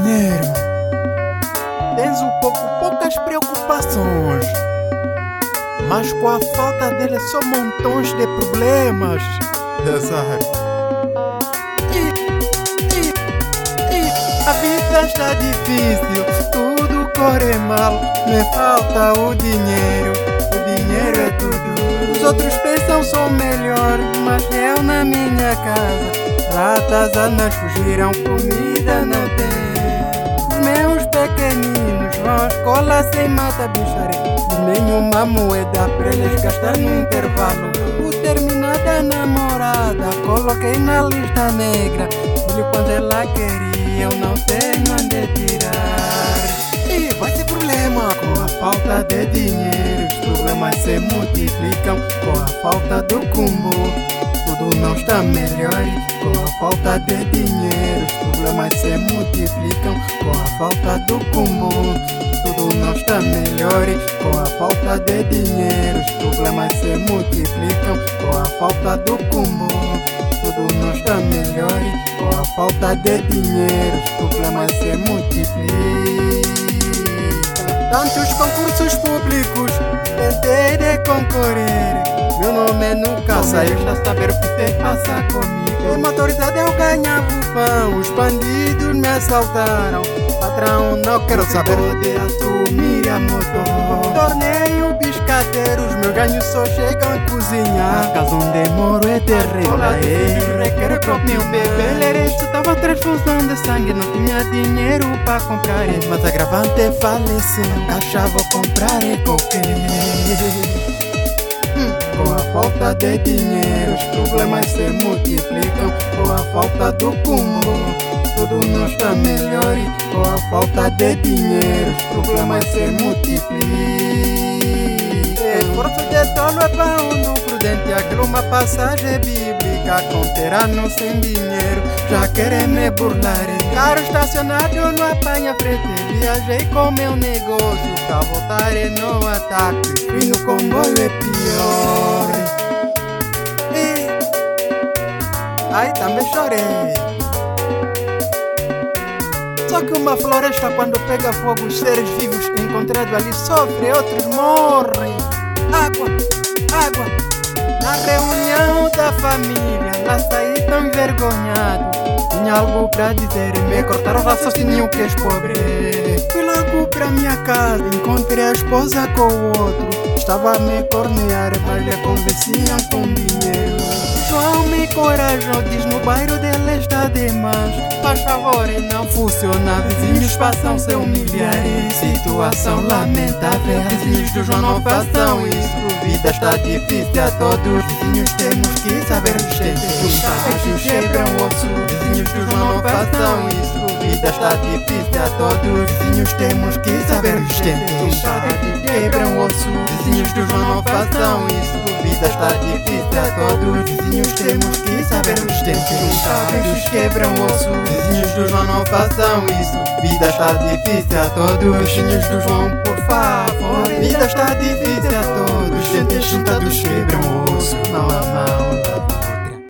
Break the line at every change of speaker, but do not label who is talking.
dinheiro, tens poucas preocupações, mas com a falta dele só montões de problemas. Azar. A vida está difícil, tudo corre mal, me falta o dinheiro é tudo. Os outros pensam sou melhor, mas eu na minha casa ratas anas fugiram, comida não tem. Os meus pequeninos vão à escola sem mata bicharia, nenhuma moeda para eles gastar no intervalo. O terminar da namorada coloquei na lista negra, filho quando ela queria eu não tenho onde tirar. E vai ter problema com a falta de dinheiro, os problemas se multiplicam com a falta do combo. Tudo não está melhor com a falta de dinheiro, os problemas se multiplicam com a falta do combo. Tudo não está melhor com a falta de dinheiro, os problemas se multiplicam com a falta do combo. Tudo não está melhor com a falta de dinheiro, os problemas se multiplicam. Tantos concursos públicos tentei de concorrer, meu nome nunca saiu, já saber o que se passa comigo. Uma autoridade eu ganhava o pão, os bandidos me assaltaram. Patrão, não quero saber de assumir a motor. Torneio biscateiro, os meus ganhos só chegam a cozinhar. Caso onde moro é terrível, requer próprio meu bebê. Ele estava transfusão de sangue, não tinha dinheiro para comprar. Mas agravante faleceu, caixa vou comprar qualquer. Com a falta de dinheiro, os problemas se multiplicam com a falta do combo. Tudo não está melhor com a falta de dinheiro, os problemas se multiplicam. Esforço de tolo é pão no prudente, aquilo uma passagem bíblica. Conterano sem dinheiro, já querem me burlar. Carro estacionado não apanha frente, viajei com meu negócio pra voltar e não ataque. E no comboio é pior. Ai, também chorei. Só que uma floresta quando pega fogo, os seres vivos encontrados ali sofrem, outros morrem. Água, água. Na reunião da família, lá saí tão envergonhado. Tinha algo pra dizer e me cortaram o raciocínio que és pobre. Fui logo pra minha casa, encontrei a esposa com o outro. Estava a me cornear, mas lhe convenciam com dinheiro. João me encorajou, diz no bairro dele está demais. Faz favor e não funciona, vizinhos passam se humilhar. Situação lamentável, vizinhos do João não façam isso. Vida está difícil a todos, vizinhos temos que saber resistir. Os pais quebram o osso, vizinhos do João não façam isso. Vida está difícil a todos, vizinhos temos que saber resistir. Os pais quebram o osso, vizinhos do João não façam isso. Vida está difícil a todos, vizinhos temos que saber resistir. Os pais quebram o osso, vizinhos do João não façam isso. Vida está difícil a todos, vizinhos do João, por favor. Vida está difícil a todos, gente juntados quebram o osso, mão a mão.